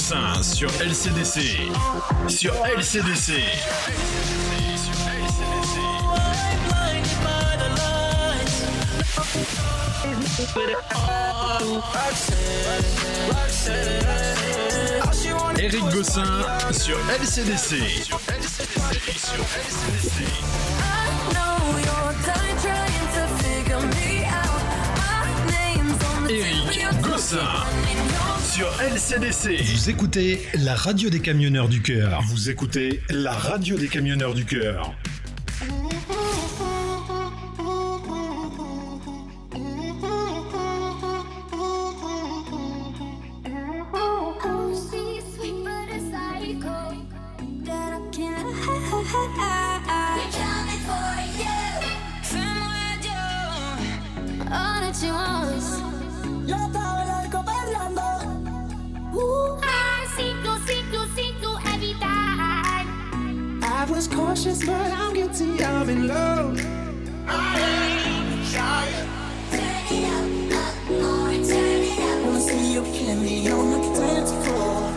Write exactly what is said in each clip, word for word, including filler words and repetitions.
Gossin sur L C D C. Sur L C D C. Eric Gossin sur L C D C. Sur L C D C. Sur L C D C. Eric Gossin sur L C D C. Vous écoutez la radio des camionneurs du cœur. Vous écoutez la radio des camionneurs du cœur. But I'm guilty, I'm in love. I ain't shy. Turn it up, up more, turn it up. Wanna see you killing me on the dance floor.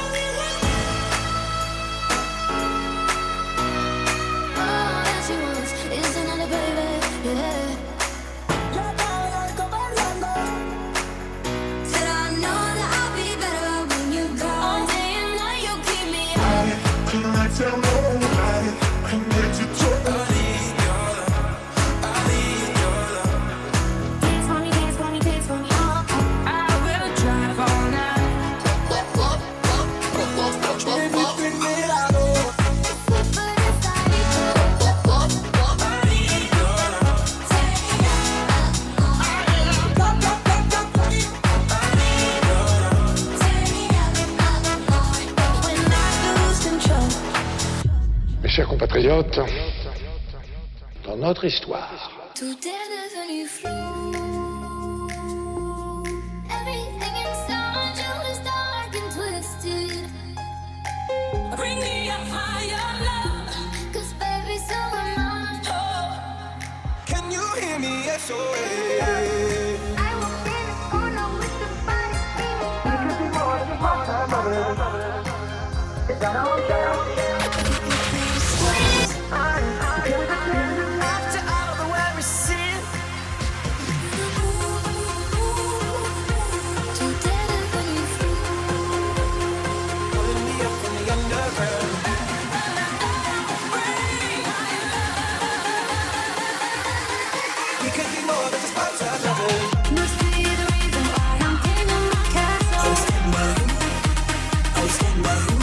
All that she wants is another baby, yeah. Yo estaba loco bailando. Said I know that I'll be better when you go. All day and night you keep me up. I cannot tell nobody. Chers compatriotes, dans notre histoire, tout est devenu flou. Everything inside you is dark and twisted. Bring me a higher love, 'cause baby, so am I. Oh, can you hear me? S O S. I will be the corner with the body. You could be more than my mother. Is that all? After all the way we sin, tout est devenu flou. pulling me up from the underground. We could be more than just part-time lovers. Must be the reason why I'm king of my castle. I was standing by you. I was standing by you.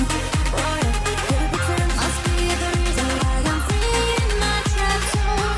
Must be the reason why I'm free in my trap zone.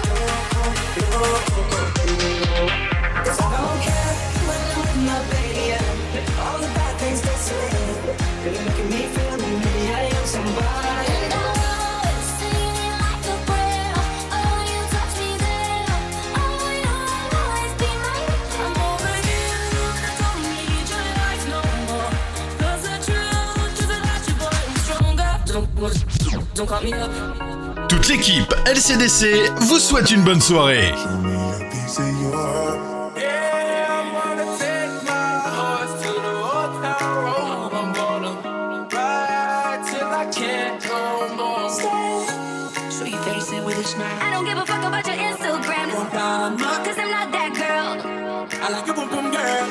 'Cause I don't care when I'm with my baby. All the bad things they say. They look at me, feel me, I am somebody. And I know it's singing like a prayer. Oh, you touch me there. Oh, you'll always be mine. I'm over you. I don't need your life no more. 'Cause the truth is that you boy I'm stronger. Don't, don't call me up. Toute l'équipe L C D C vous souhaite une bonne soirée. Show me a piece of your heart. Yeah, I wanna take my horse to the old town road. I'm gonna ride till I can't no more. Show your face it with a smile. I don't give a fuck about your Instagram. One time, 'Cause I'm not that girl. I like your boom boom girl.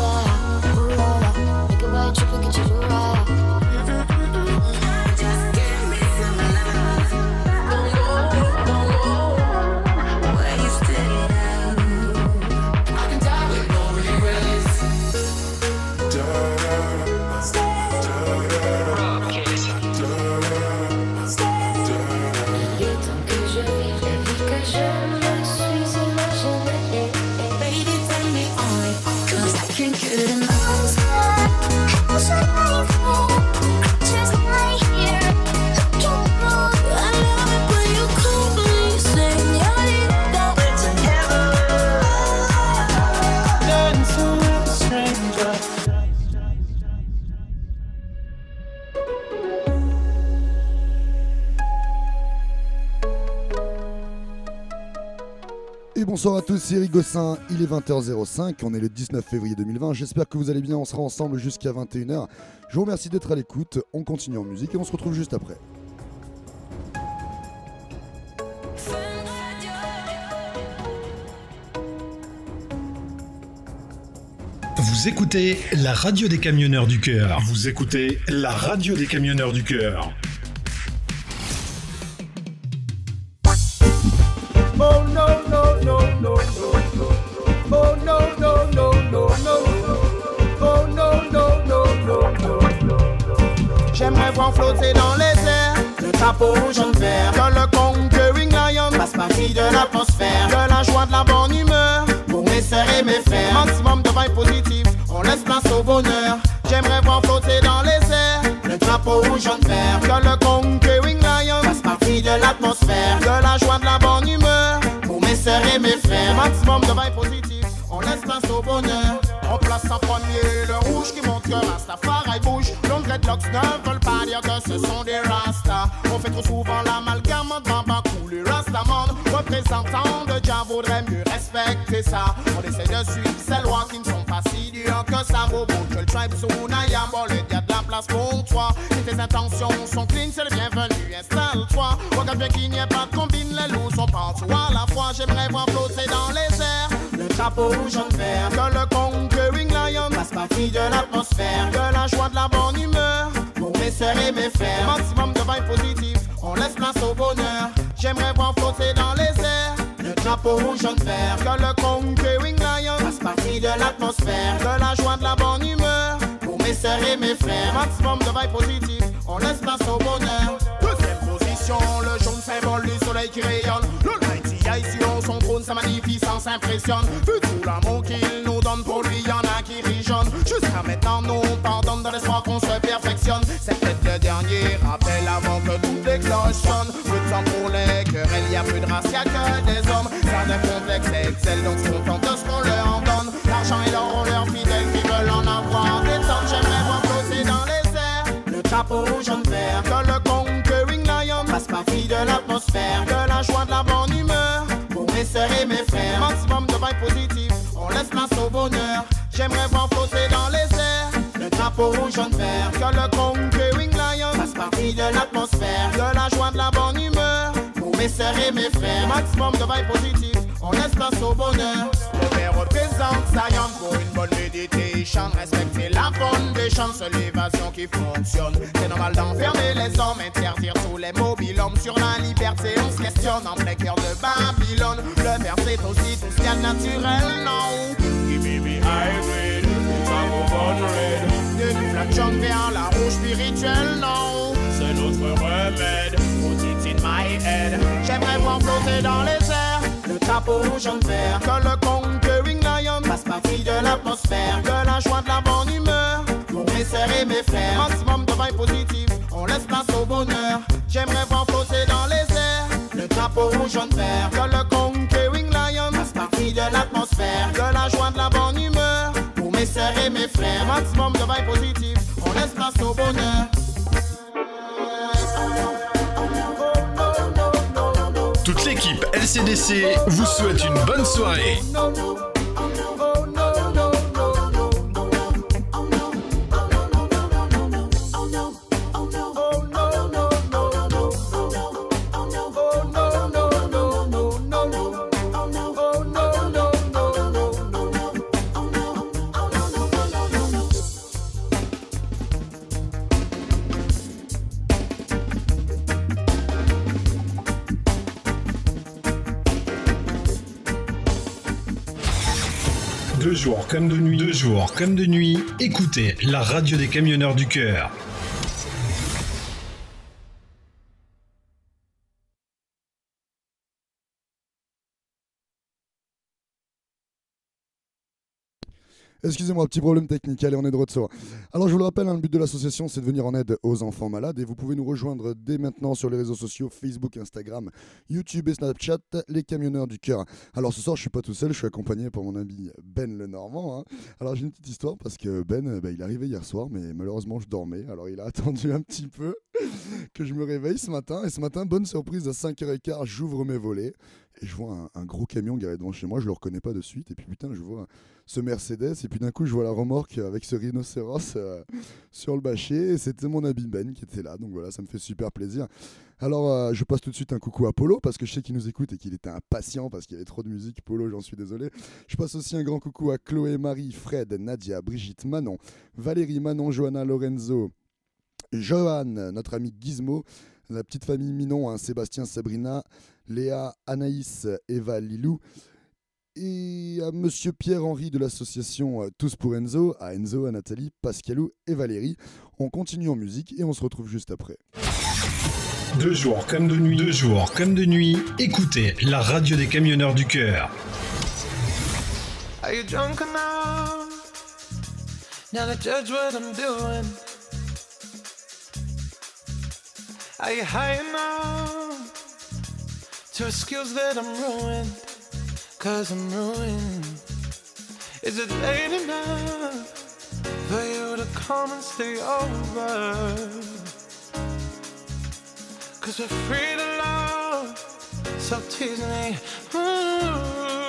Make a white trip and get you to ride. Just give me some love. Don't go, don't go. Where you stay now? I can die with no regrets. Le temps que je vis, la vie que je me suis imaginée. Baby, turn me on, 'cause I bonsoir à tous, c'est Eric Gossin, il est vingt heures zéro cinq, on est le dix-neuf février deux mille vingt, j'espère que vous allez bien, on sera ensemble jusqu'à vingt et une heures. Je vous remercie d'être à l'écoute, on continue en musique et on se retrouve juste après. Vous écoutez la radio des camionneurs du cœur. Vous écoutez la radio des camionneurs du cœur. Oh no no no no no. Oh no no no no no. Oh no no no no no. J'aimerais voir flotter dans les airs le drapeau jaune vert. Que le conquering lion fasse partie de l'atmosphère. De la joie, de la bonne humeur pour mes sœurs et mes frères. Maximum de vibes positives, on laisse place au bonheur. J'aimerais voir flotter dans les airs le drapeau jaune vert. Que le conquering lion fasse partie de l'atmosphère. De la joie, de la bonne humeur pour mes sœurs et mes frères. Maximum de vibes positives, on laisse place au bonheur. On place en premier le rouge qui montre que Rastafari bouge. Longs dreadlocks ne veulent pas dire que ce sont des Rastas. On fait trop souvent l'amalgame entre Bambakou, les Rastaman. Représentants de Jah vaudrait mieux respecter ça. On essaie de suivre ces lois qui ne sont pas si dures que ça vaut bon. Que le tribe Sunaya, bon, le y a de la place pour toi. Si tes intentions sont clean, c'est le bienvenu, installe-toi. Regarde bien qu'il n'y ait pas de combine, les loups sont partout à la fois. J'aimerais voir flotter dans les airs le drapeau jaune vert. Que le conquering lion fasse partie de l'atmosphère. De la joie, de la bonne humeur pour mes sœurs et mes frères. Maximum de vibes positives, on laisse place au bonheur. J'aimerais voir flotter dans les airs le drapeau jaune vert. Que le conquering lion fasse partie de l'atmosphère. De la joie, de la bonne humeur pour mes sœurs et mes frères. Maximum de vibes positives, on laisse place au bonheur. Deuxième position, le jaune symbole du soleil qui rayonne. Le ici on son trône, sa magnificence impressionne. Vu tout l'amour qu'il nous donne, pour lui y'en a qui rijonnent. Jusqu'à maintenant nous pardonne dans l'espoir qu'on se perfectionne. C'est peut-être le dernier rappel avant que toutes les cloches sonnent. Peu de temps pour les querelles, y'a plus de race, y'a que des hommes. Certains complexes excellent, donc se contentent de ce qu'on leur donne. L'argent et l'or ont leurs fidèles qui veulent en avoir des tonnes. J'aimerais voir flotter dans les airs le drapeau jaune vert. Que le conquering lion fasse partie de l'atmosphère. De la joie, de la bonne humeur pour mes sœurs et mes frères. Maximum de vibes positives, on laisse place au bonheur. J'aimerais voir flotter dans les airs le drapeau jaune vert. Que le conquering lion fasse partie de l'atmosphère. De la joie, de la bonne humeur pour mes sœurs et mes frères. Maximum de vibes positives, on laisse place au bonheur. Le père représente Zion pour une bonne méditation. Respecter la foundation, c'est l'évasion qui fonctionne. C'est normal d'enfermer les hommes, interdire tous les mobilhommes. Sur la liberté, on se questionne en plein cœur de Babylone. Le père c'est aussi tout ce qu'il y a de naturel, non. Give me me high grade, ça vaut bonne red. De flamme jaune vers la rouge spirituelle, non. C'est notre remède, put it in my head. J'aimerais voir flotter dans les airs le drapeau jaune vert. Que le conquering lion fasse partie de l'atmosphère. De la joie, de la bonne humeur pour mes sœurs et mes frères. Maximum de vibes positives, on laisse place au bonheur. J'aimerais voir flotter dans les airs le drapeau jaune vert. Que le conquering lion fasse partie de l'atmosphère. De la joie, de la bonne humeur pour mes sœurs et mes frères. Maximum de vibes positives, on laisse place au bonheur. Toute l'équipe L C D C vous souhaite une bonne soirée. De jour comme de nuit, de jour comme de nuit, écoutez la radio des camionneurs du cœur. Excusez-moi, petit problème technique, allez on est de retour. Alors je vous le rappelle, hein, le but de l'association c'est de venir en aide aux enfants malades et vous pouvez nous rejoindre dès maintenant sur les réseaux sociaux Facebook, Instagram, YouTube et Snapchat, les camionneurs du cœur. Alors ce soir je suis pas tout seul, je suis accompagné par mon ami Ben le Normand. Hein. Alors j'ai une petite histoire parce que Ben, bah, il est arrivé hier soir mais malheureusement je dormais, alors il a attendu un petit peu que je me réveille ce matin et ce matin, bonne surprise, à cinq heures quinze, j'ouvre mes volets. et je vois un, un gros camion garé devant chez moi, je le reconnais pas de suite, et puis putain, je vois ce Mercedes, et puis d'un coup, je vois la remorque avec ce rhinocéros euh, sur le bâcher, et c'était mon ami Ben qui était là, donc voilà, ça me fait super plaisir. Alors, euh, je passe tout de suite un coucou à Polo, parce que je sais qu'il nous écoute et qu'il était impatient, parce qu'il y avait trop de musique. Polo, j'en suis désolé. Je passe aussi un grand coucou à Chloé, Marie, Fred, Nadia, Brigitte, Manon, Valérie, Manon, Johanna, Lorenzo, Johan, notre ami Gizmo, la petite famille Minon, hein, Sébastien, Sabrina, Léa, Anaïs, Eva, Lilou, et à Monsieur Pierre-Henri de l'association euh, Tous pour Enzo, à Enzo, à Nathalie, Pascalou et Valérie. On continue en musique et on se retrouve juste après. De jour comme de nuit, de jour comme de nuit, écoutez la radio des camionneurs du cœur. Are you drunk enough now to judge what I'm doing? Are you high enough to excuse that I'm ruined? Cause I'm ruined. Is it late enough for you to come and stay over? Cause we're free to love, so tease me. Ooh.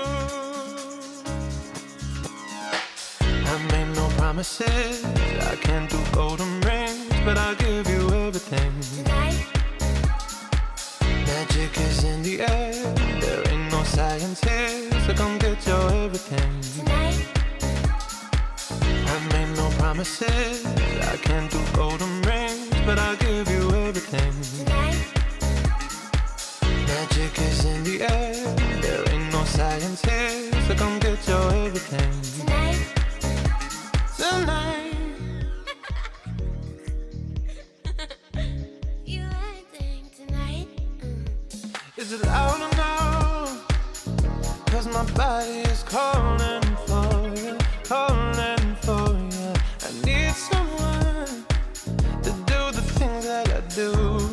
I made no promises, I can't do golden rings, but I'll give you everything. Tonight, Magic is in the air, there ain't no science here, so come get your everything. tonight, I made no promises, I can't do golden rings, but I'll give you everything. tonight, Magic is in the air, there ain't no science here, so come get your everything. tonight. Tonight, You acting tonight. is it loud enough? Cause my body is calling for you, calling for you. I need someone to do the things that I do.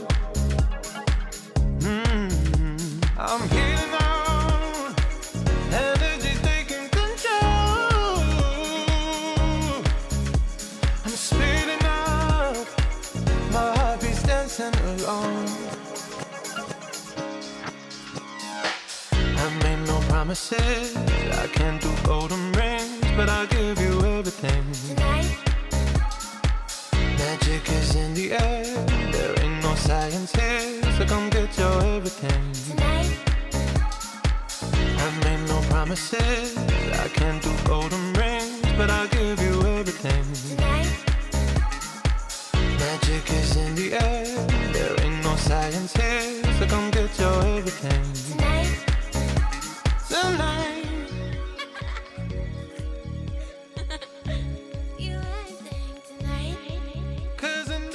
Mm, I'm healing on, energy taking control. I'm speeding up, my heartbeat's dancing along. I made no promises, I can't do golden rings, but I'll give you everything. Tonight, Magic is in the air, there ain't no science here, so come get your everything. tonight, I made no promises, I can't do golden rings, but I'll give you everything. tonight, Magic is in the air, there ain't no science here, so come get your everything. tonight. Tonight, You acting tonight. cause I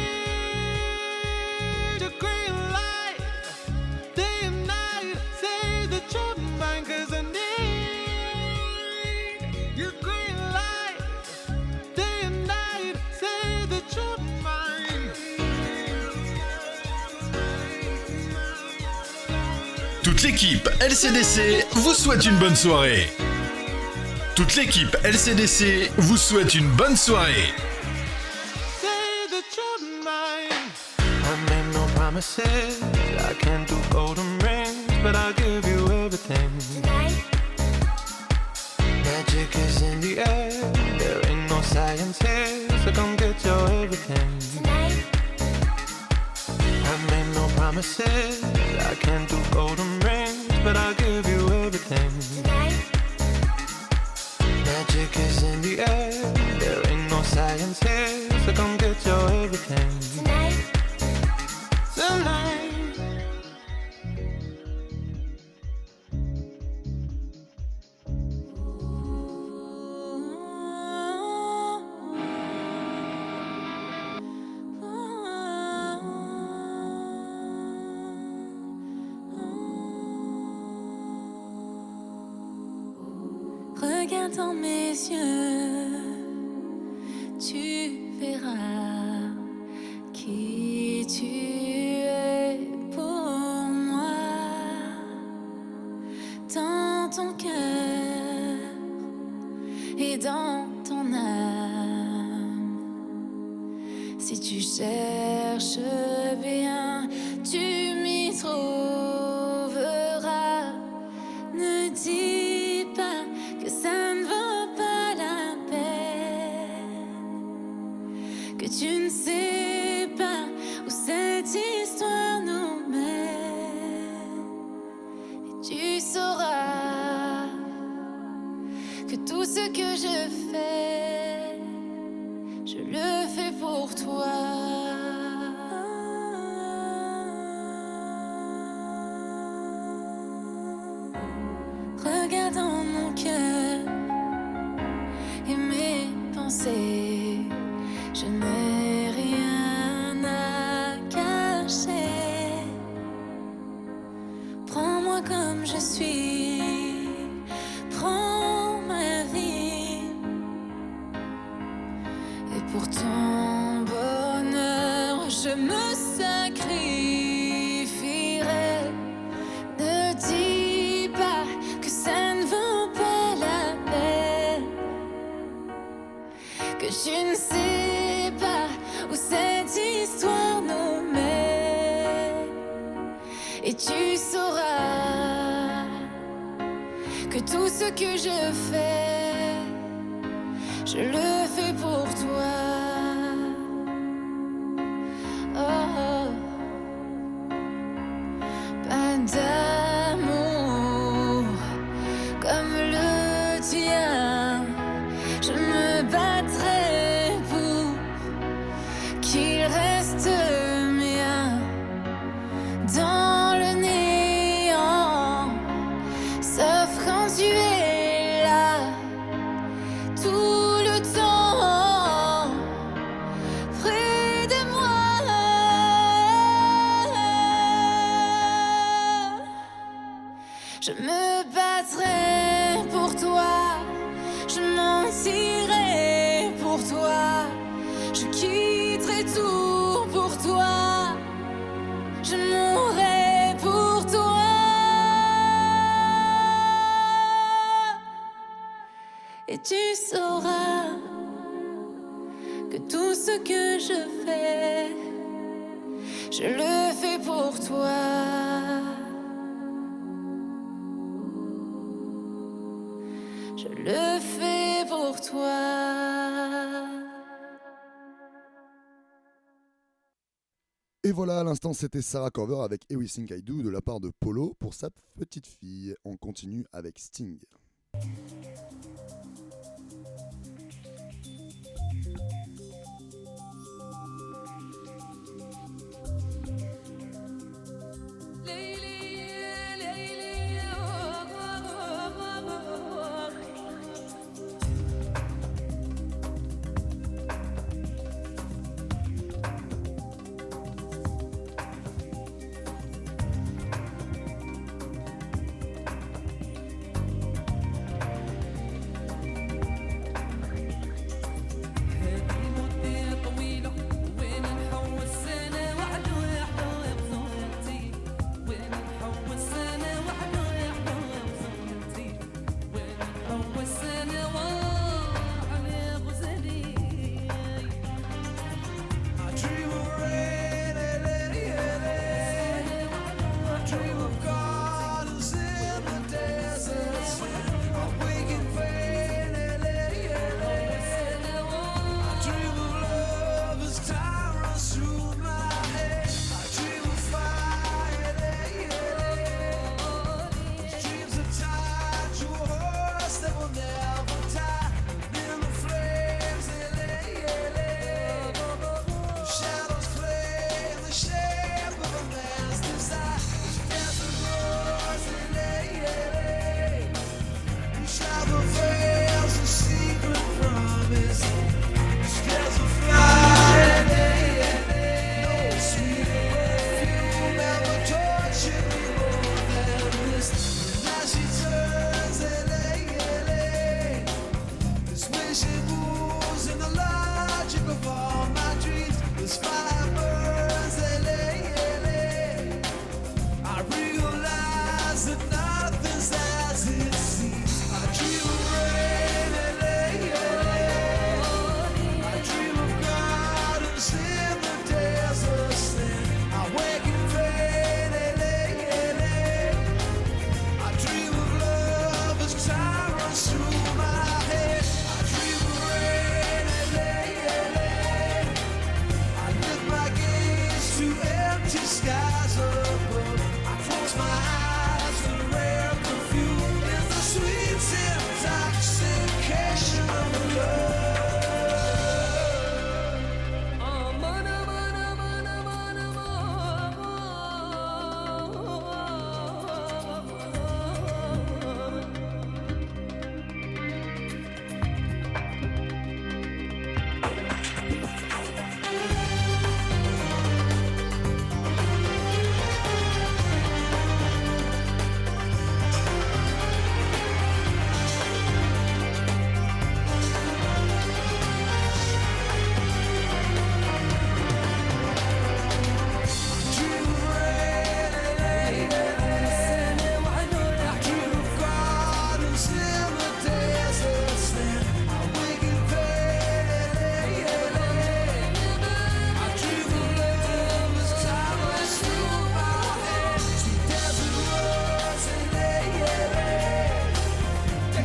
need a green light, day and night, say that you're mine, cause I need your green light, day and night, say that you're mine. Toute l'équipe L C D C vous souhaite une bonne soirée. Toute l'équipe L C D C vous souhaite une bonne soirée. Say that you're mine. I made no promises, I can't do golden rings, but I'll give you everything. Tonight, Magic is in the air, there ain't no science here, so come get your everything. tonight, I made no promises, I can't do golden rings, but I'll give you everything. tonight, Magic is in the air, there ain't no science here, so come get your everything. tonight. Tonight. Regarde dans mes yeux, tu verras qui tu es pour moi. Dans ton cœur et dans ton âme. Si tu cherches bien, tu m'y trouveras. tout ce que je fais, je le fais pour toi. Regarde dans mon cœur et mes pensées, je n'ai rien à cacher. Prends-moi comme je suis, prends ma vie. Et pour ton bonheur, je me sacrifierai. Ne dis pas que ça ne vaut pas la peine, que tu ne sais pas où cette histoire nous mène. Et tu sauras que tout ce que je fais, je le fais pour toi. Oh, oh. Pas d'amour comme le tien, je me battrai pour qu'il reste mien. Dans le néant, sauf quand tu es là, tout le temps, près de moi. Je me battrai pour toi, je mentirai pour toi, je quitterai tout pour toi, je mourrai pour toi. Et tu sauras que tout ce que je fais, je le fais pour toi. Je le fais pour toi. Et voilà, à l'instant, c'était Sarah Corver avec Everything I Do de la part de Polo pour sa petite fille. On continue avec Sting. Thank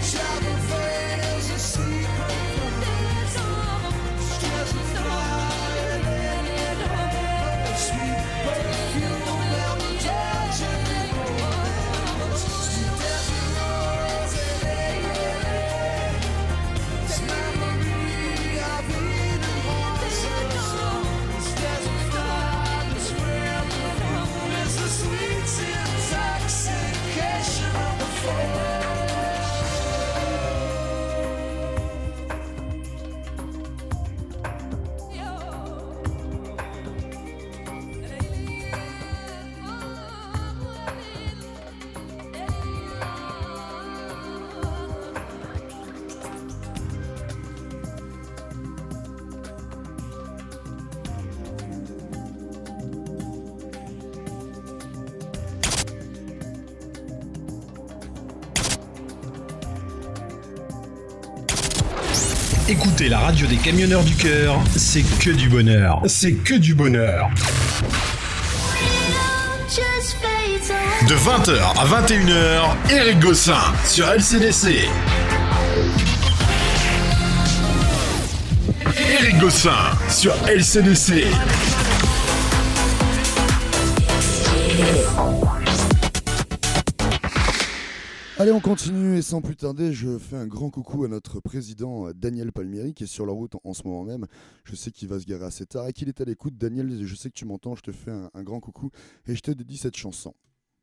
Écoutez la radio des camionneurs du cœur, c'est que du bonheur. C'est que du bonheur. De vingt heures à vingt et une heures, Eric Gossin sur L C D C. Eric Gossin sur L C D C. Allez, on continue et sans plus tarder, je fais un grand coucou à notre président Daniel Palmieri qui est sur la route en ce moment même. Je sais qu'il va se garer assez tard et qu'il est à l'écoute. Daniel, je sais que tu m'entends, je te fais un, un grand coucou et je te dédie cette chanson.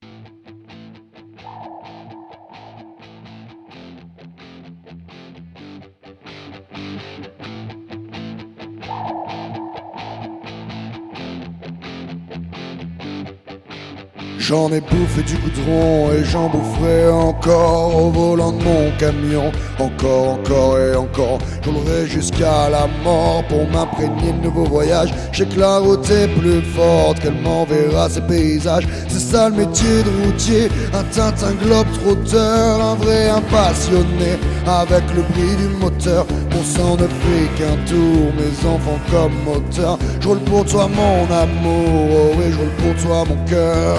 J'en ai bouffé du goudron et j'en boufferai encore au volant de mon camion. Encore, encore et encore, je roulerai jusqu'à la mort pour m'imprégner de nouveaux voyages. J'ai que la route est plus forte qu'elle m'enverra ses paysages. C'est ça le métier de routier, un Tintin globe-trotteur, un vrai impassionné avec le bruit du moteur. Mon sang ne fait qu'un tour, mes enfants comme moteur. Je roule pour toi mon amour, oh oui je roule pour toi mon cœur.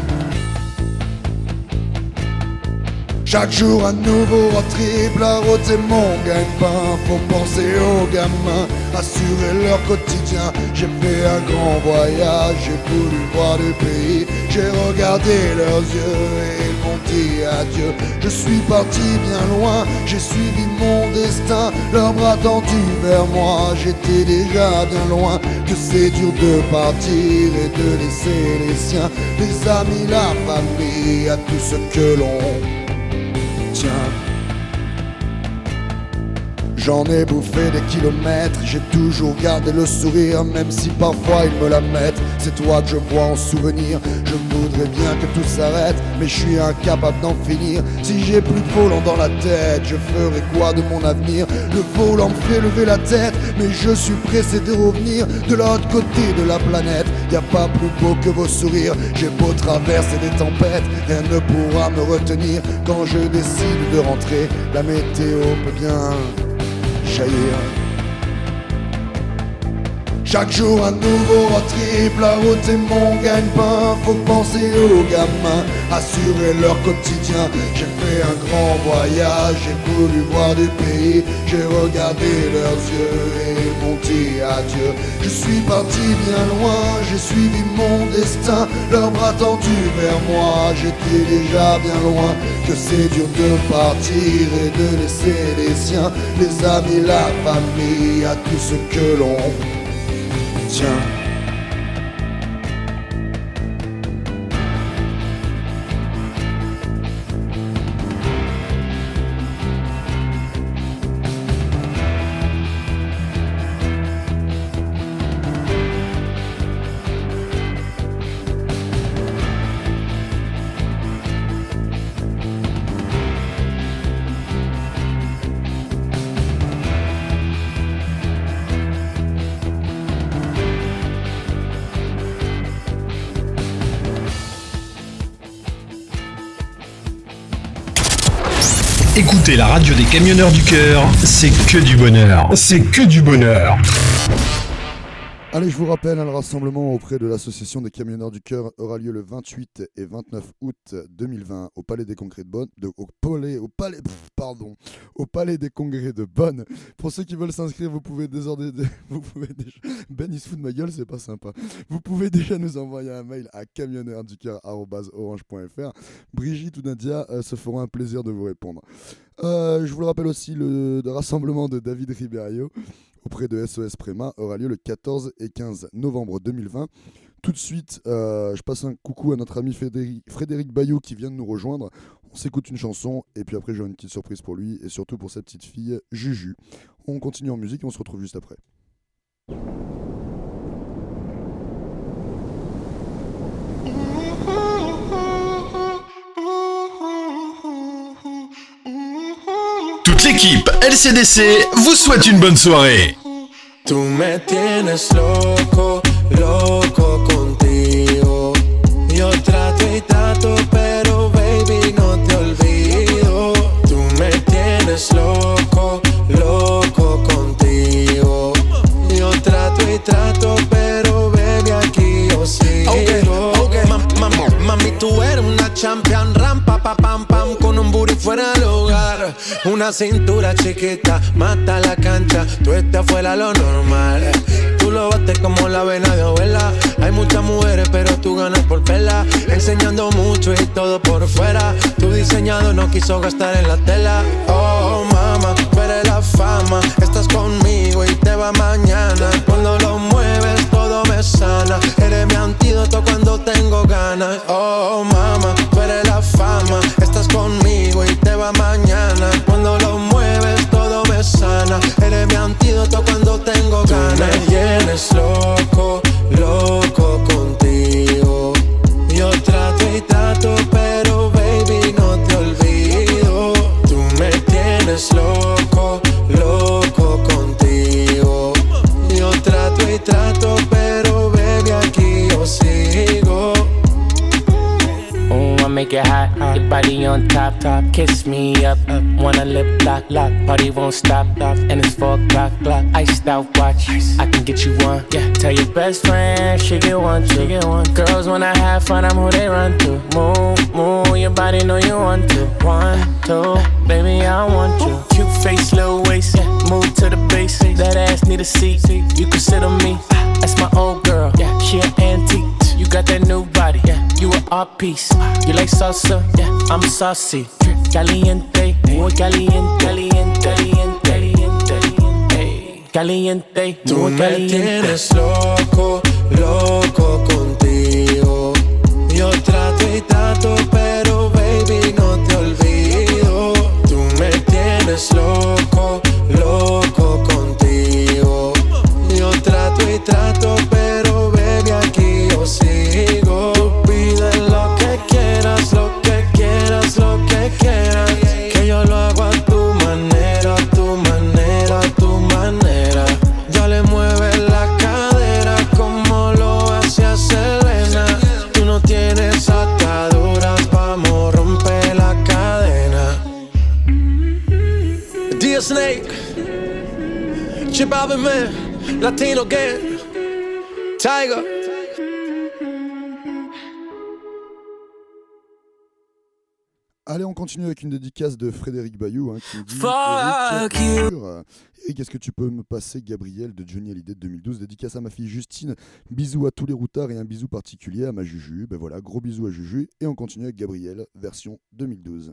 Chaque jour un nouveau road trip, la route est mon gagne-pain. Faut penser aux gamins, assurer leur quotidien. J'ai fait un grand voyage, j'ai voulu voir le pays. J'ai regardé leurs yeux et ils m'ont dit adieu. Je suis parti bien loin, j'ai suivi mon destin. Leurs bras tendus vers moi, j'étais déjà bien loin. Que c'est dur de partir et de laisser les siens, les amis, la famille, à tout ce que l'on tiens. J'en ai bouffé des kilomètres, j'ai toujours gardé le sourire, même si parfois ils me la mettent. C'est toi que je vois en souvenir, je voudrais bien que tout s'arrête, mais je suis incapable d'en finir. Si j'ai plus de volant dans la tête, je ferai quoi de mon avenir? Le volant me fait lever la tête, mais je suis pressé de revenir de l'autre côté de la planète. Y a pas plus beau que vos sourires, j'ai beau traverser des tempêtes, rien ne pourra me retenir. Quand je décide de rentrer, la météo peut bien jaillir. Chaque jour un nouveau road trip, la route est mon gagne-pain. Faut penser aux gamins, assurer leur quotidien. J'ai fait un grand voyage, j'ai voulu voir du pays. J'ai regardé leurs yeux et ils m'ont dit adieu. Je suis parti bien loin, j'ai suivi mon destin. Leurs bras tendus vers moi, j'étais déjà bien loin. Que c'est dur de partir et de laisser les siens, les amis, la famille, à tout ce que l'on tiens. Écoutez la radio des camionneurs du cœur, c'est que du bonheur. C'est que du bonheur. Allez, je vous rappelle, un rassemblement auprès de l'association des camionneurs du cœur aura lieu le vingt-huit et vingt-neuf août deux mille vingt au Palais des Congrès de Bonn, de, au Palais, au Palais, pff, pardon, au Palais des Congrès de Bonn. Pour ceux qui veulent s'inscrire, vous pouvez désormais, vous pouvez déjà, Ben il se fout de ma gueule, c'est pas sympa. Vous pouvez déjà nous envoyer un mail à camionneursducoeur arobase orange point f r. Brigitte ou Nadia euh, se feront un plaisir de vous répondre. Euh, je vous le rappelle aussi, le, le rassemblement de David Ribeiro auprès de S O S Préma aura lieu le quatorze et quinze novembre deux mille vingt. Tout de suite, euh, je passe un coucou à notre ami Frédéric, Frédéric Bayou qui vient de nous rejoindre. On s'écoute une chanson et puis après j'aurai une petite surprise pour lui et surtout pour sa petite fille Juju. On continue en musique et on se retrouve juste après. Toute l'équipe L C D C vous souhaite une bonne soirée. Tú me tienes loco, loco contigo. Yo trato y trato, pero baby no te olvido. Tú me tienes loco, loco contigo. Yo trato y trato, pero baby aquí yo sigo. Okay, okay. Ma, ma, mami, tú eres una champion, rampa, pa, pam, pam, con un booty fuera del hogar. Una cintura chiquita, mata la cancha, tú estás fuera lo normal. Tú lo bates como la vena de abuela. Hay muchas mujeres, pero tú ganas por pela. Enseñando mucho y todo por fuera. Tu diseñado no quiso gastar en la tela. Oh, mama, tú eres la fama. Estás conmigo y te va mañana. Cuando lo mueves, todo me sana. Eres mi antídoto cuando tengo ganas. Oh, mama, tú eres la fama. Estás conmigo y te va mañana. Cuando lo mueves, todo me sana. Eres mi antídoto cuando tengo ganas. Tú me tienes loco, loco contigo. Yo trato y trato, pero baby no te olvido. Tú me tienes loco, loco contigo. Yo trato y trato, pero baby aquí yo sigo. Ooh, I make it hot, hot. Your body on top, top. Kiss me up, up. Wanna lip lock, lock. Party won't stop, stop. And it's four o'clock, clock. Iced out watch. I can get you one. Yeah. Tell your best friend she get one, she get one. Girls when I have fun, I'm who they run to. Move, move. Your body know you want to. One, two, baby I want you. Cute face, little waist. Yeah. Move to the base. That ass need a seat. You can sit on me. That's my old girl. Yeah. She an antique. You got that new body, yeah. You an art piece. You like salsa, yeah. I'm saucy. Caliente, muy caliente, caliente, caliente, caliente, caliente. Tú me tienes loco, loco contigo. Yo trato y trato, pero baby no te olvido. Tú me tienes loco, loco contigo. Yo trato y trato, pero baby aquí yo sigo. Tú pides lo que quieras, lo que quieras, lo que quieras. Que yo lo hago a tu manera, a tu manera, a tu manera. Ya le mueves la cadera como lo hacía Selena. Tú no tienes ataduras, vamos a romper la cadena. D Snake, Chip Alvin Man, Latino Gang, Tiger. Allez, on continue avec une dédicace de Frédéric Bayou hein, qui nous dit Fuck Eric, euh, Eric, est-ce que tu peux me passer Gabriel de Johnny Hallyday de deux mille douze? Dédicace à ma fille Justine, bisous à tous les routards et un bisou particulier à ma Juju. Ben voilà, gros bisous à Juju et on continue avec Gabriel, version deux mille douze.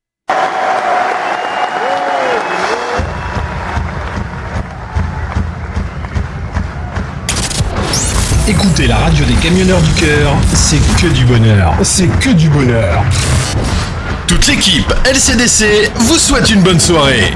Écoutez la radio des camionneurs du cœur, c'est que du bonheur. C'est que du bonheur. Toute l'équipe L C D C vous souhaite une bonne soirée.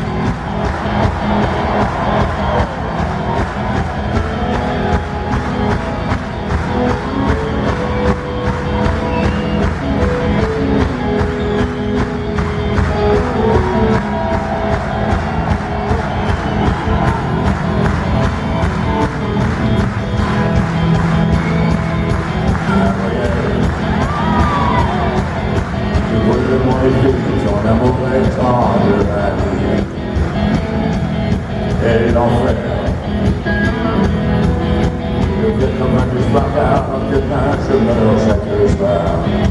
Et l'enfer, pleure chaque soir.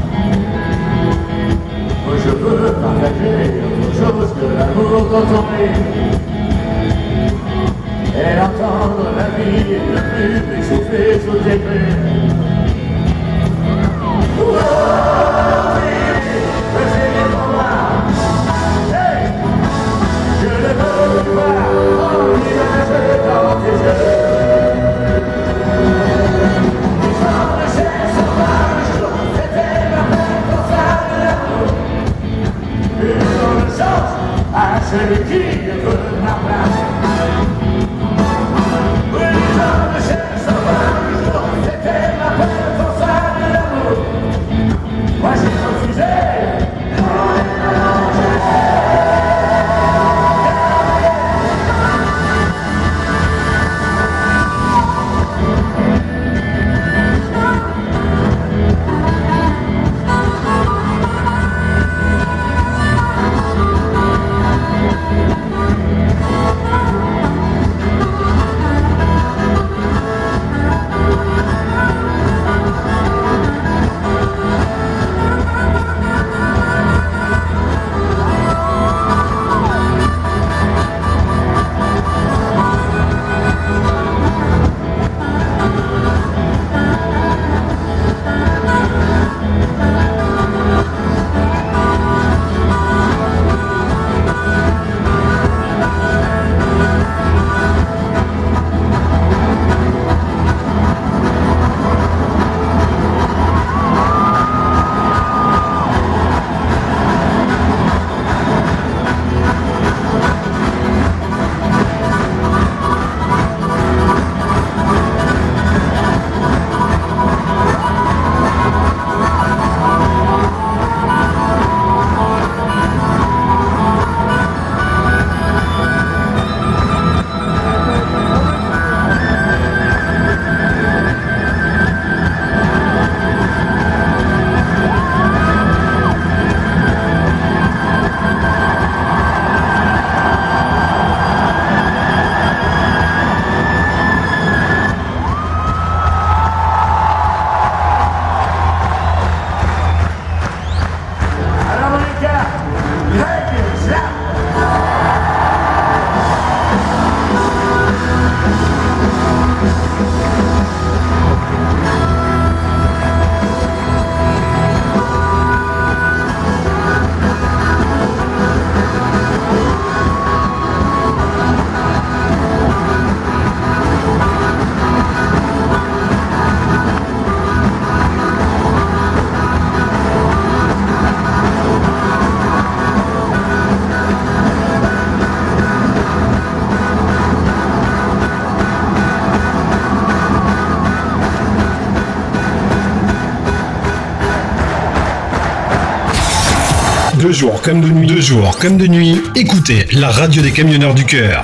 Moi je veux partager autre chose que l'amour d'entendre et entendre la vie et ne plus m'essouffler sous tes cris. Oh oui, c'est les combats. Hey, je ne veux pas en l'image dans tes yeux. Les gens de chair sauvage, c'était ma peine pour ça de l'amour. Une chance à celui qui veut ma place. Oui, les gens de chair sauvage, c'était ma peine pour ça de l'amour. Moi j'ai refusé. De jour comme de nuit, de jour comme de nuit, écoutez la radio des camionneurs du cœur.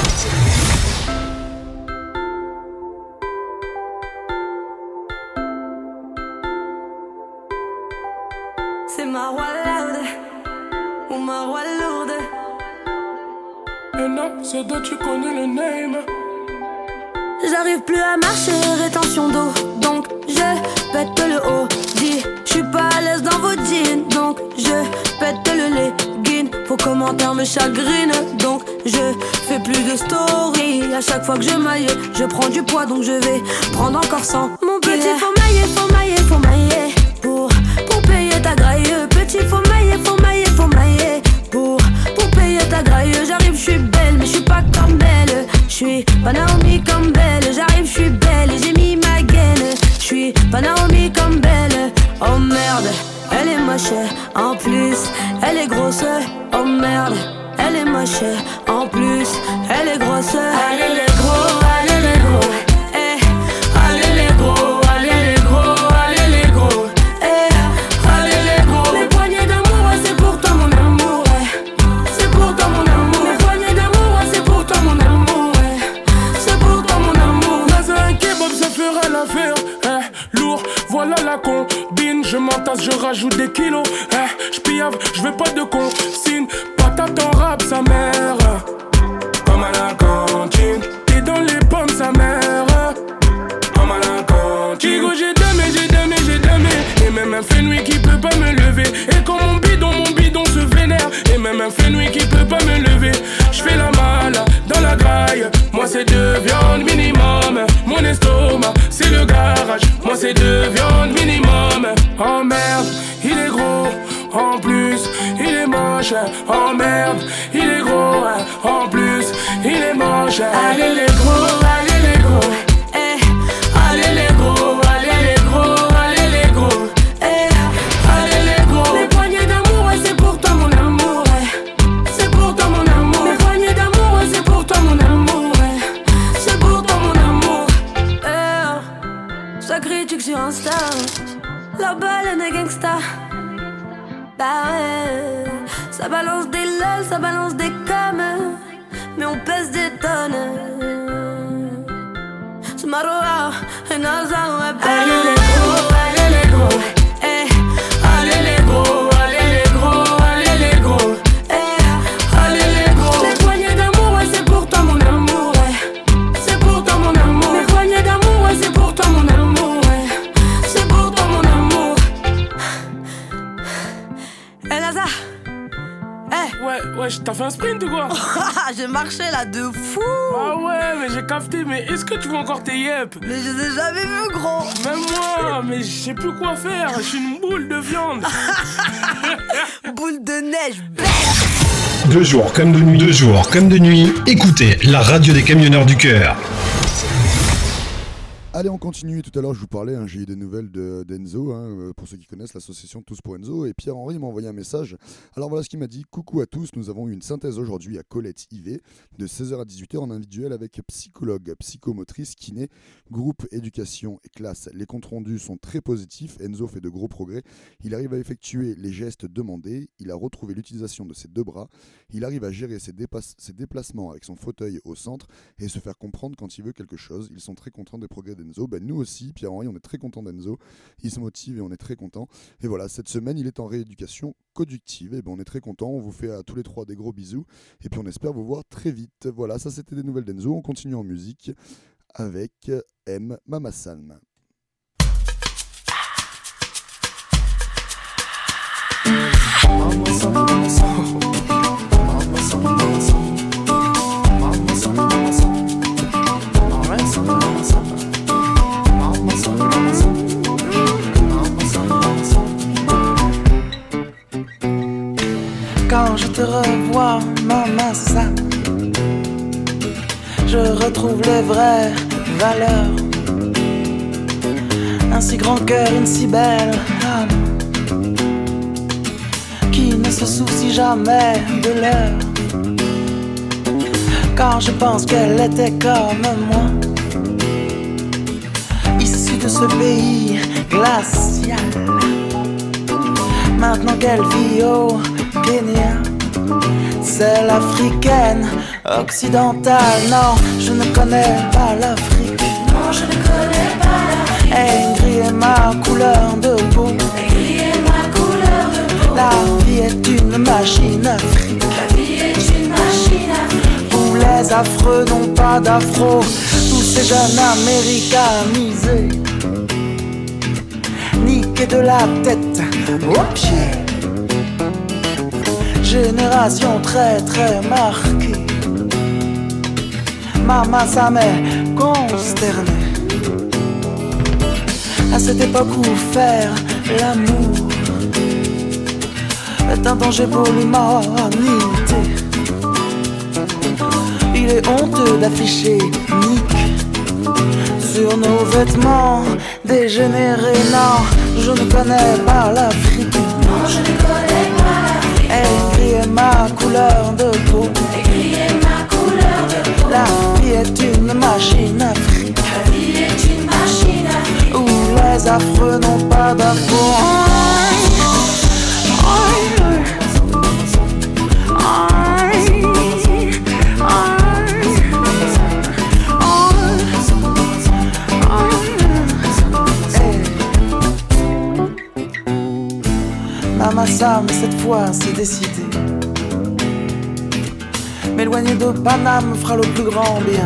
C'est ma roi lourde ou ma roi lourde. Et non, c'est de tu connais le name. J'arrive plus à marcher, rétention d'eau, donc je pète le haut. Dis, j'suis pas à l'aise dans vos jeans, donc je pète le legging. Vos commentaires me chagrinent, donc je fais plus de story. À chaque fois que je maille, je prends du poids, donc je vais prendre encore cent. Mon petit, faut mailler, faut mailler, faut mailler pour, pour payer ta graille. Petit, faut mailler, faut mailler, faut mailler pour, pour payer ta graille. J'arrive, j'suis belle, mais j'suis pas comme elle. J'suis pas Naomi comme belle. J'arrive, j'suis belle et j'ai mis ma gaine. J'suis pas Naomi comme belle. Oh merde, elle est moche. En plus, elle est grosse. Oh merde, elle est moche. En plus, elle est grosse. Allez les gros, allez les gros. Eh, allez les gros, allez les gros, allez les gros. Eh, allez les gros. Mes poignées d'amour, c'est pour toi mon amour. C'est pour toi mon amour. Mes poignées d'amour, c'est pour toi mon amour. C'est pour toi mon amour. Dans un kebab, ça fera l'affaire. Eh, lourd, voilà la combine. Je m'entasse, je rajoute des kilos. Eh, j'piave, j'veux pas de consigne. Patate en rap, sa mère. Comme à la cantine. T'es dans les pommes, sa mère. Comme à la cantine. Chico, j'ai deux, mais j'ai deux, mais j'ai moche. Oh merde, il est gros, hein. En plus, il est moche. Allez les gros, allez les gros. Eh, Allez les gros, allez les gros, allez les gros. eh. Allez les gros. Mes poignées d'amour, ouais, c'est pour toi mon amour, ouais. C'est pour toi mon amour. Mes poignées d'amour, ouais, c'est pour toi mon amour, ouais. C'est pour toi mon amour. Eh, ça critique sur Insta. La balle est gangsta. Bah ouais. Ça balance des lol, ça balance des coms. Mais on pèse des tonnes. C'est Maroa, et Naza, ouais. Allez les gros, allez les gros. Eh, Allez les gros, allez les gros, allez les gros. eh. Allez les gros. Mes poignées d'amour, ouais, c'est pour toi mon amour, ouais. C'est pour toi mon amour. Mes poignées d'amour, ouais, c'est pour toi mon amour, ouais. C'est pour toi mon amour. Eh Naza. Eh. Ouais, ouais, t'as fait un sprint ou quoi? J'ai marché là de fou. Ah ouais, mais j'ai capté, mais est-ce que tu veux encore tes yep? Mais je les ai jamais vus gros. Même moi, mais je sais plus quoi faire, je suis une boule de viande. Boule de neige. De jour comme de nuit, de jour comme de nuit, écoutez la radio des camionneurs du cœur. Allez, on continue. Tout à l'heure, je vous parlais, hein, j'ai eu des nouvelles de, d'Enzo, hein, euh, pour ceux qui connaissent l'association Tous pour Enzo. Et Pierre-Henri m'a envoyé un message. Alors voilà ce qu'il m'a dit. Coucou à tous, nous avons eu une synthèse aujourd'hui à Colette I V de seize heures à dix-huit heures en individuel avec psychologue, psychomotrice, kiné, groupe, éducation et classe. Les comptes rendus sont très positifs. Enzo fait de gros progrès. Il arrive à effectuer les gestes demandés. Il a retrouvé l'utilisation de ses deux bras. Il arrive à gérer ses, dépasse- ses déplacements avec son fauteuil au centre et se faire comprendre quand il veut quelque chose. Ils sont très contents des progrès d'Enzo. Ben, nous aussi, Pierre-Henri, on est très contents d'Enzo. Il se motive et on est très contents. Et voilà, cette semaine, il est en rééducation conductive. Et ben, on est très contents. On vous fait à tous les trois des gros bisous. Et puis, on espère vous voir très vite. Voilà, ça, c'était des nouvelles d'Enzo. On continue en musique avec M. Mama Salm. Quand je te revois, maman, c'est ça. Je retrouve les vraies valeurs. Un si grand cœur, une si belle âme, qui ne se soucie jamais de l'heure. Quand je pense qu'elle était comme moi, issue de ce pays glacial. Maintenant qu'elle vit au Kenya, c'est l'africaine occidentale. Non, je ne connais pas l'Afrique. Non, je ne connais pas l'Afrique. Hey, gris est ma couleur de peau. Gris est ma couleur de peau. La vie est une machine afrique. La vie est une machine afrique. Où les affreux n'ont pas d'afro. Tous ces jeunes américanisés, niqués de la tête aux pieds. Génération très très marquée. Maman, ça m'est consterné. À cette époque où faire l'amour est un danger pour l'humanité, il est honteux d'afficher Nick sur nos vêtements dégénérés. Non, je ne connais pas l'Afrique. Non, je ne connais pas l'Afrique. Elle gris est ma couleur de peau. Gris est ma couleur de peau. La vie est une machine afrique. La vie est une machine afrique. Où les affreux n'ont pas d'afro. Mama Sam, cette fois c'est décidé. M'éloigner de Paname me fera le plus grand bien.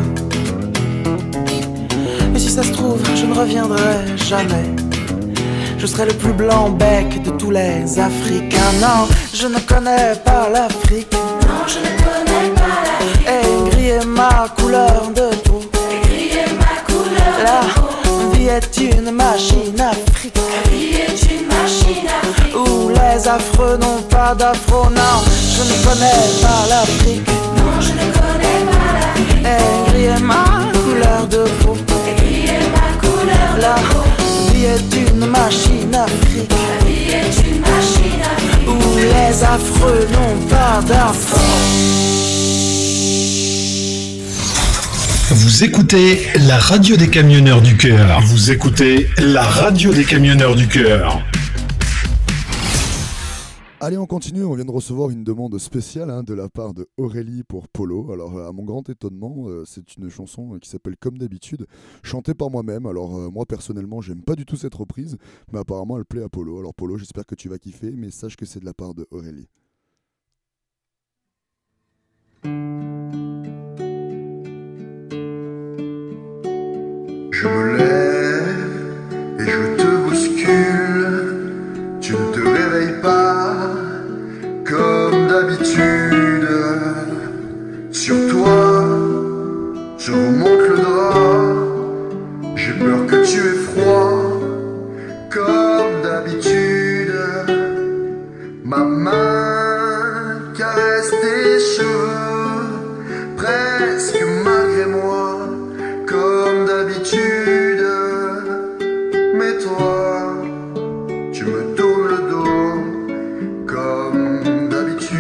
Mais si ça se trouve, je ne reviendrai jamais. Je serai le plus blanc bec de tous les Africains. Non, je ne connais pas l'Afrique. Non, je ne connais pas l'Afrique. Et gris est ma couleur de peau. Et gris est ma couleur La de peau. vie est une machine afrique. La vie est une machine afrique. Où les affreux n'ont pas d'afro. Non, je ne connais pas l'Afrique. Non, je ne connais pas l'Afrique. Et gris est ma couleur de peau. Et gris est ma couleur de La peau. vie est une machine afrique. La vie est une machine afrique. Où les affreux n'ont pas d'afro. Vous écoutez la radio des camionneurs du cœur. Vous écoutez la radio des camionneurs du cœur. Allez, on continue. On vient de recevoir une demande spéciale hein, de la part de Aurélie pour Polo. Alors, à mon grand étonnement, euh, c'est une chanson euh, qui s'appelle Comme d'habitude, chantée par moi-même. Alors, euh, moi, personnellement, j'aime pas du tout cette reprise, mais apparemment, elle plaît à Polo. Alors, Polo, j'espère que tu vas kiffer, mais sache que c'est de la part de Aurélie. Je me lève et je te bouscule. Tu ne te réveilles pas comme d'habitude. Sur toi, je remonte le drap. J'ai peur que tu aies froid comme d'habitude. Ma main caresse tes cheveux, presque malgré moi, comme d'habitude. Mais toi, tu me tournes le dos, comme d'habitude.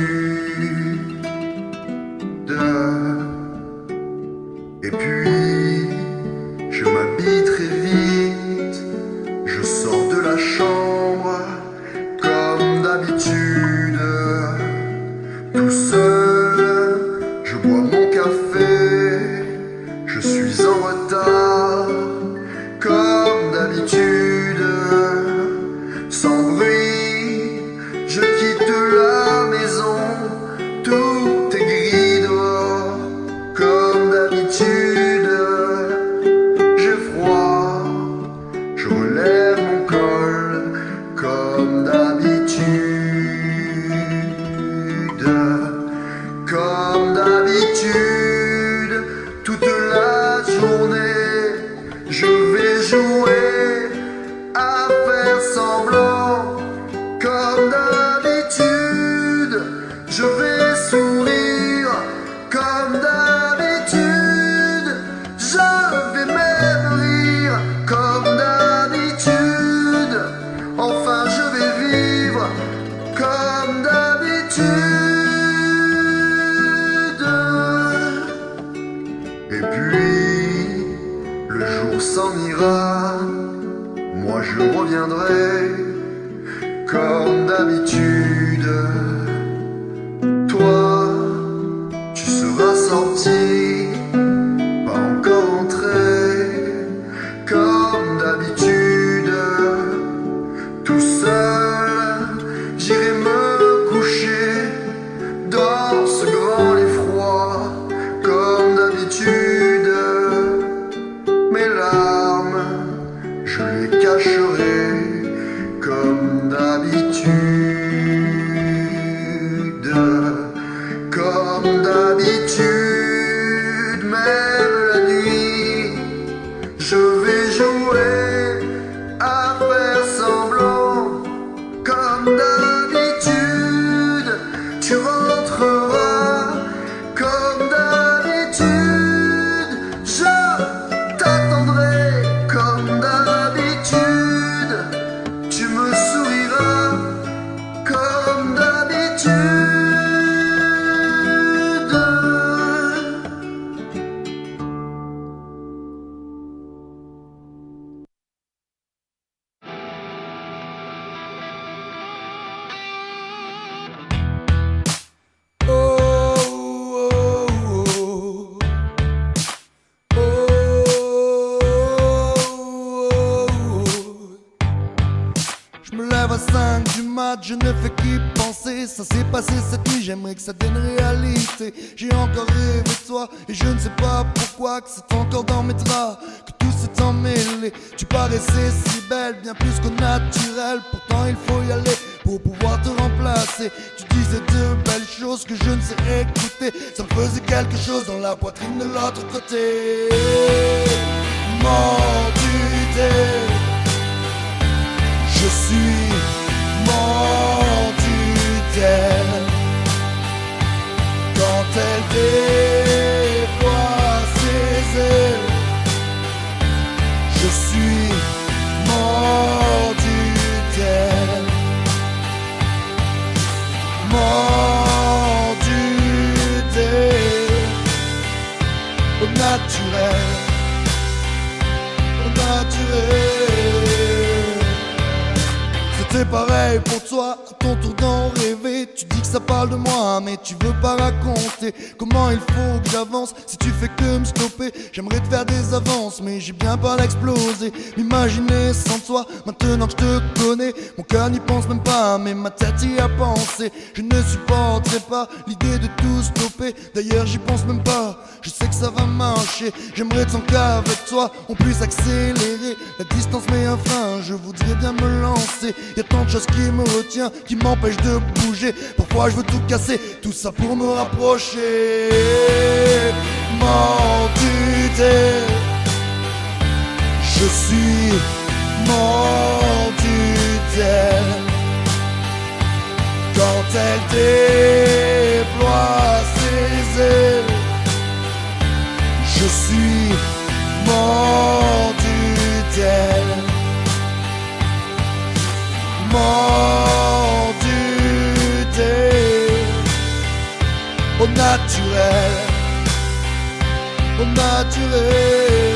Et puis, je m'habille très vite, je sors de la chambre, comme d'habitude. Tout seul, je bois mon café, je suis en retard, comme d'habitude. Sans bruit, je quitte la maison, tout est gris dehors, comme d'habitude. J'ai froid, je relève mon col, comme d'habitude. Comme d'habitude, toute la journée, je vais jouer à faire semblant. Comme d'habitude, je vais sourire. Comme d'habitude, je vais même rire. Comme d'habitude, enfin je vais vivre. Comme d'habitude. Et puis, le jour s'en ira, moi je reviendrai, comme d'habitude. Toi, tu seras sorti, pas encore entré, comme d'habitude. Tout seul, j'irai me coucher dans ce grand lit froid, comme d'habitude. Mes larmes, je les cacherai comme d'habitude. Comme d'habitude, même la nuit, je vais jouer à faire semblant. Comme d'habitude, tu rentreras. Comme d'habitude, je t'attendrai. Comme d'habitude, tu me souriras. Comme d'habitude. Je me lève à cinq du mat, je ne fais qu'y penser. Ça s'est passé cette nuit, j'aimerais que ça devienne réalité. J'ai encore rêvé de toi et je ne sais pas pourquoi, que c'est encore dans mes draps, que tout s'est emmêlé. Tu paraissais si belle, bien plus qu'au naturel. Pourtant il faut y aller pour pouvoir te remplacer. Tu disais de belles choses que je ne sais écouter. Ça me faisait quelque chose dans la poitrine de l'autre côté. Mort du thé. Je suis mort du tel. elle déploie ses ailes, je suis mordu d'elle, mordu d'elle, au naturel, au naturel. C'était pareil pour toi, à ton tour d'en rêver. Tu dis que ça parle de moi, mais tu veux pas raconter comment il faut que j'avance. Si tu fais que me stopper, j'aimerais te faire des avances, mais j'ai bien peur d'exploser. M'imaginer sans toi, maintenant que je te connais. Mon cœur n'y pense même pas, mais ma tête y a pensé. Je ne supporterai pas l'idée de tout stopper. D'ailleurs j'y pense même pas, je sais que ça va marcher. J'aimerais tant qu'avec toi on puisse accélérer. La distance met un frein, je voudrais bien me lancer. Y'a tant de choses qui me retient, qui m'empêchent de bouger. Parfois je veux tout casser, tout ça pour me rapprocher. Mordu d'elle, je suis mordu d'elle. Quand elle déploie ses ailes, je suis mordu d'elle, mordu d'elle, au naturel, au naturel.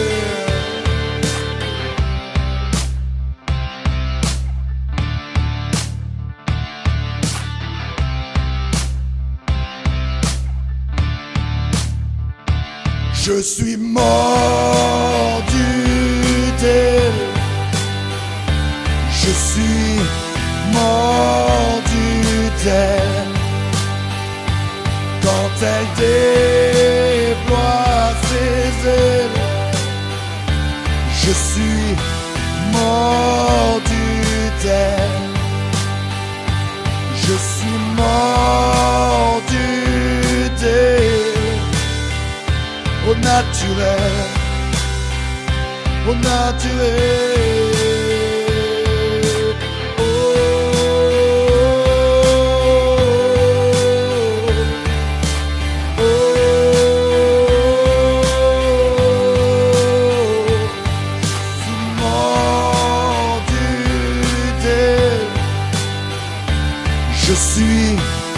Je suis mordu d'elle, je suis mordu d'elle. Quand elle déploie ses ailes, je suis mordu d'elle, je suis mordu d'elle, au naturel, au naturel. Je suis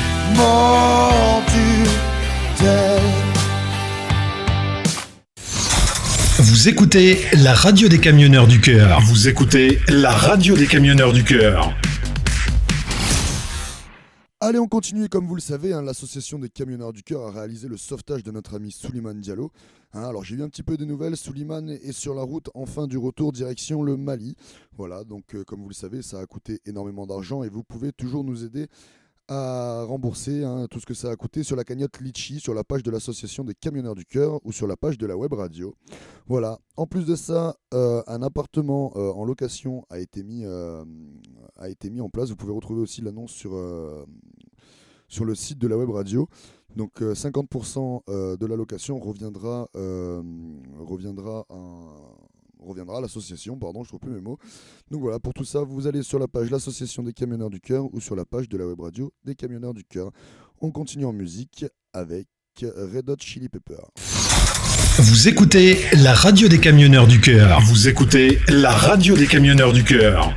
mordu d'elle. Vous écoutez la radio des camionneurs du cœur. Vous écoutez la radio des camionneurs du cœur. Allez, on continue. Comme vous le savez, hein, l'association des camionneurs du cœur a réalisé le sauvetage de notre ami Souleymane Diallo. Hein, alors j'ai eu un petit peu de nouvelles. Souleymane est sur la route, enfin du retour direction le Mali. Voilà, donc euh, comme vous le savez, ça a coûté énormément d'argent et vous pouvez toujours nous aider à rembourser hein, tout ce que ça a coûté sur la cagnotte Litchi, sur la page de l'association des camionneurs du cœur ou sur la page de la web radio. Voilà. En plus de ça, euh, un appartement euh, en location a été mis euh, a été mis en place. Vous pouvez retrouver aussi l'annonce sur euh, sur le site de la web radio. Donc euh, cinquante pour cent euh, de la location reviendra euh, reviendra à reviendra à l'association, pardon, je trouve plus mes mots. Donc voilà, pour tout ça, vous allez sur la page l'association des camionneurs du cœur ou sur la page de la web radio des camionneurs du cœur. On continue en musique avec Red Hot Chili Pepper. Vous écoutez la radio des camionneurs du cœur. Vous écoutez la radio des camionneurs du cœur.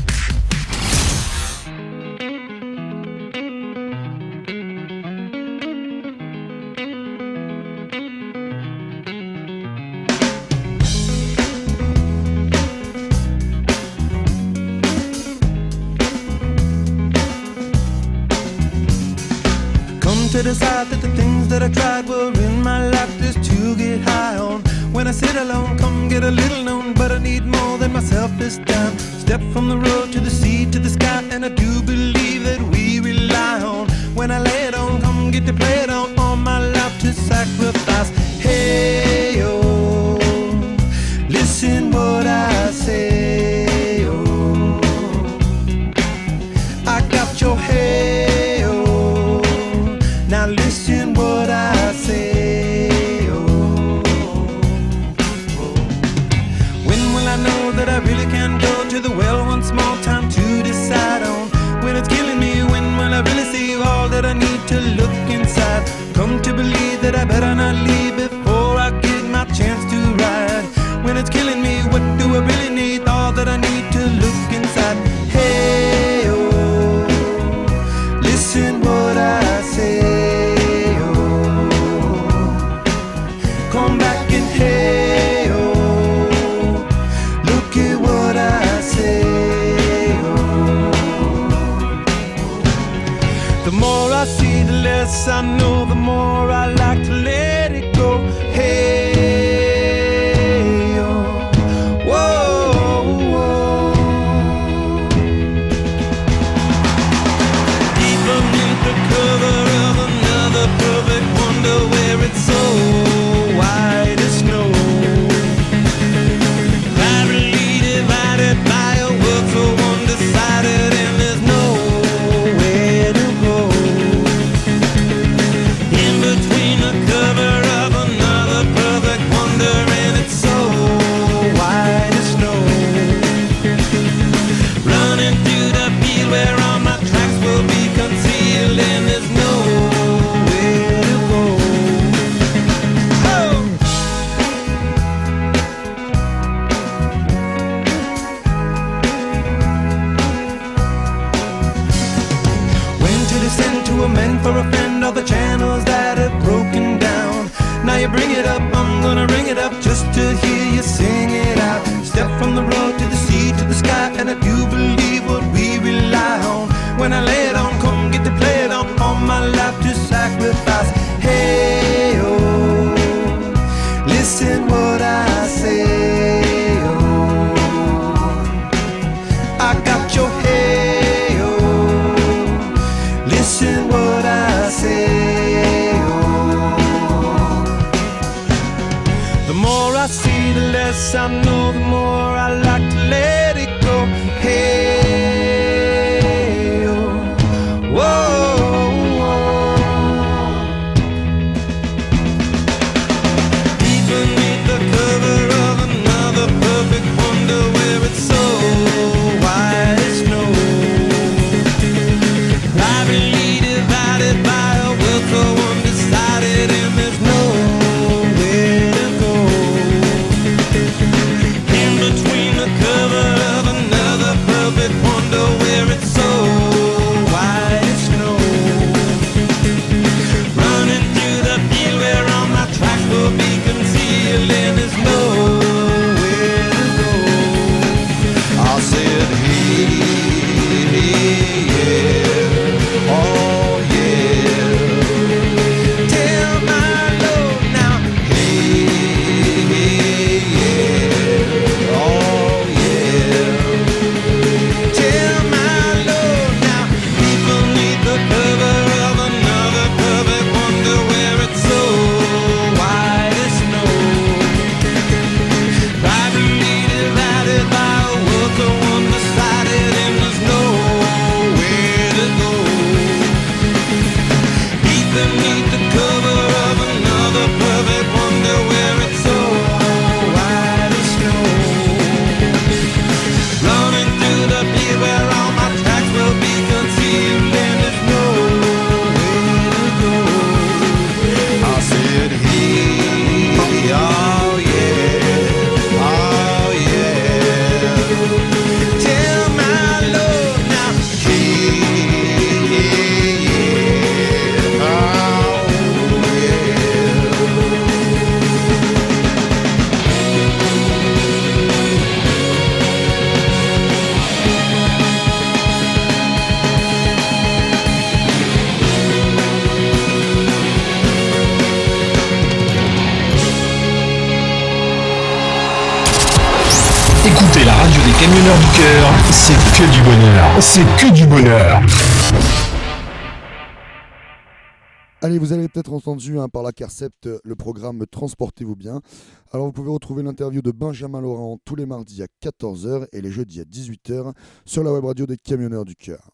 To decide that the things that I tried were in my life just to get high on. When I sit alone, come get a little known, but I need more than myself this time. Step from the road to the sea to the sky, and I do believe that we rely on. When I lay it on, come get to play it on, all my life to sacrifice. Hey, oh, listen what I say, oh, I got your hey. Now listen what I say, oh, oh. When will I know that I really can go to the well once more? Time to decide on when it's killing me. When will I really see all that I need to look inside? Come to less I know, the more I like to let it go. Hey, oh, whoa, whoa. Deep beneath the cover of another perfect wonder, where it's so white as snow. Privately divided by a world so undecided, and there's nowhere to go. In between the cover of another perfect wonder, and it's so white as snow. Running through the field where all my tracks will be concealed, and there's nowhere to go. Oh! When to descend to amend for a friend, all the channels that have broken down. Now you bring it up, I'm gonna ring it up just to hear you sing it out. Step from the road to the sea to the sky, and I do believe what we rely on. When I lay it on, come get to play it on, all my life to sacrifice. Hey, oh, listen what I say, oh, I got your hey, oh, listen what I say, oh. The more I see, the less I know, the more I like to let it go. Hey, oh, whoa, whoa. Deep beneath the cover of another perfect wonder, where it's so white as snow. Privately divided by a world so undecided, and there's nowhere to go. In between the cover of another perfect wonder, where it's so white as snow. Running through the field where all my tracks will be concealed, and there's nowhere to go. I said, hey, hey, yeah, oh yeah. Tell my Lord now, hey, hey, yeah, oh yeah. Tell my Lord now, deep beneath the cover of another perfect wonder, where it's so white as snow. Privately divided by a world so undecided, and there's nowhere to go. Deep beneath the cover of another perfect wonder, where it's so white as snow. Running through the field where all my tracks will be concealed, and there's nowhere to go. I said, hey, oh yeah, oh yeah. Tell my Lord now, hey, yeah, oh Écoutez la radio des camionneurs du cœur, c'est que du bonheur, c'est que du bonheur. Allez, vous avez peut-être entendu hein, par la Carcept le programme Transportez-vous bien. Alors vous pouvez retrouver l'interview de Benjamin Laurent tous les mardis à quatorze heures et les jeudis à dix-huit heures sur la web radio des camionneurs du cœur.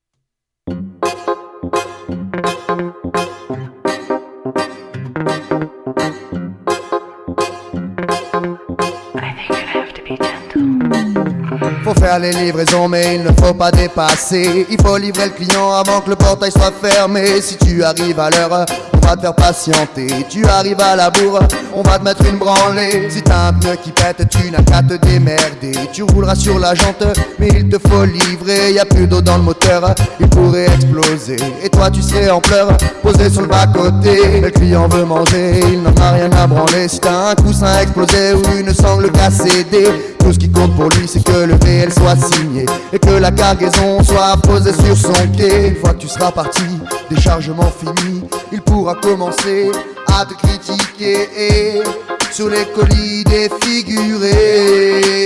Faut faire les livraisons mais il ne faut pas dépasser. Il faut livrer le client avant que le portail soit fermé. Si tu arrives à l'heure, on va te faire patienter. Tu arrives à la bourre, on va te mettre une branlée. Si t'as un pneu qui pète, tu n'as qu'à te démerder. Tu rouleras sur la jante, mais il te faut livrer. Y a plus d'eau dans le moteur, il pourrait exploser. Et toi tu serais en pleurs, posé sur le bas-côté. Le client veut manger, il n'en a rien à branler. Si t'as un coussin explosé ou une sangle cassée, Tout ce qui compte pour lui c'est que le V L soit signé et que la cargaison soit posée sur son quai. Une fois que tu seras parti, déchargement fini, il pourra commencer à te critiquer et sur les colis défigurés.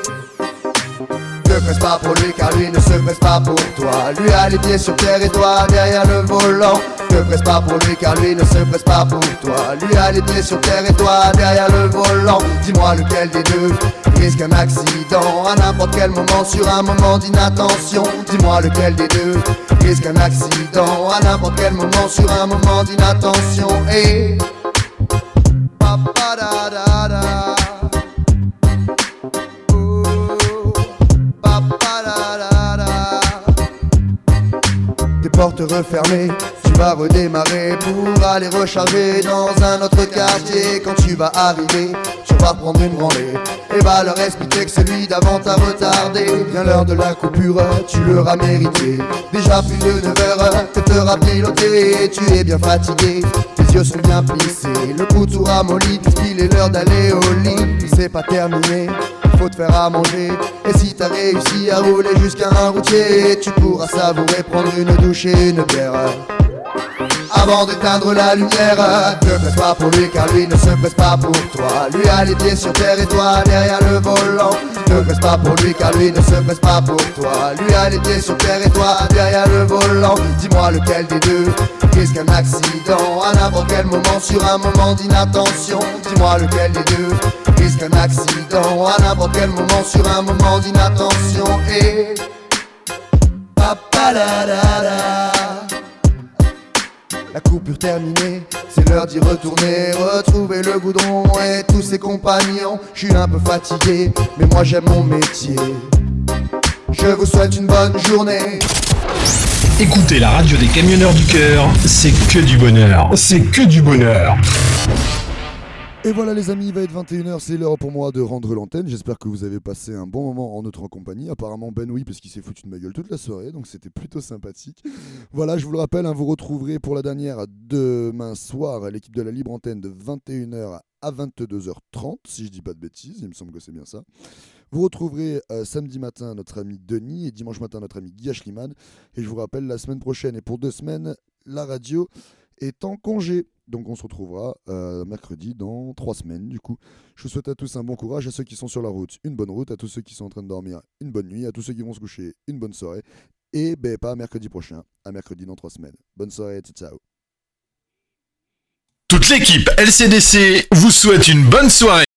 Ne presse pas pour lui car lui ne se presse pas pour toi. Lui a les pieds sur terre et toi derrière le volant. Ne presse pas pour lui car lui ne se presse pas pour toi. Lui a les pieds sur terre et toi derrière le volant. Dis-moi lequel des deux risque un accident à n'importe quel moment sur un moment d'inattention. Dis-moi lequel des deux risque un accident à n'importe quel moment sur un moment d'inattention. Et pa-pa-da-da-da. Des portes refermées, tu vas redémarrer pour aller recharger dans un autre quartier. Quand tu vas arriver, tu vas prendre une branlée et va leur expliquer que celui d'avant t'a retardé. Vient l'heure de la coupure, tu l'auras mérité. Déjà plus de neuf heures que t'auras piloté. Tu es bien fatigué, tes yeux sont bien plissés, le cou tout ramolli, il est l'heure d'aller au lit. C'est pas terminé, faut te faire à manger. Et si t'as réussi à rouler jusqu'à un routier, tu pourras savourer, prendre une douche et une bière avant d'éteindre la lumière. Ne presse pas pour lui car lui ne se presse pas pour toi. Lui a les pieds sur terre et toi derrière le volant. Ne presse pas pour lui car lui ne se presse pas pour toi. Lui a les pieds sur terre et toi derrière le volant. Dis-moi lequel des deux risque un accident à n'importe quel moment sur un moment d'inattention. Dis-moi lequel des deux risque un accident à n'importe quel moment sur un moment d'inattention. Et pa-pa-da-da-da. La coupure terminée, c'est l'heure d'y retourner, retrouver le goudron et tous ses compagnons. Je suis un peu fatigué, mais moi j'aime mon métier. Je vous souhaite une bonne journée. Écoutez la radio des camionneurs du cœur, c'est que du bonheur, c'est que du bonheur. Et voilà les amis, il va être vingt et une heures, c'est l'heure pour moi de rendre l'antenne. J'espère que vous avez passé un bon moment en notre compagnie. Apparemment Ben oui, parce qu'il s'est foutu de ma gueule toute la soirée, donc c'était plutôt sympathique. Voilà, je vous le rappelle, hein, vous retrouverez pour la dernière demain soir l'équipe de la libre antenne de vingt et une heures à vingt-deux heures trente, si je dis pas de bêtises, il me semble que c'est bien ça. Vous retrouverez euh, samedi matin notre ami Denis et dimanche matin notre ami Guy Ashliman. Et je vous rappelle, la semaine prochaine et pour deux semaines, la radio est en congé. Donc on se retrouvera euh, mercredi dans trois semaines du coup. Je vous souhaite à tous un bon courage, à ceux qui sont sur la route, une bonne route, à tous ceux qui sont en train de dormir, une bonne nuit, à tous ceux qui vont se coucher, une bonne soirée. Et ben pas à mercredi prochain, à mercredi dans trois semaines. Bonne soirée, ciao. Toute l'équipe L C D C vous souhaite une bonne soirée.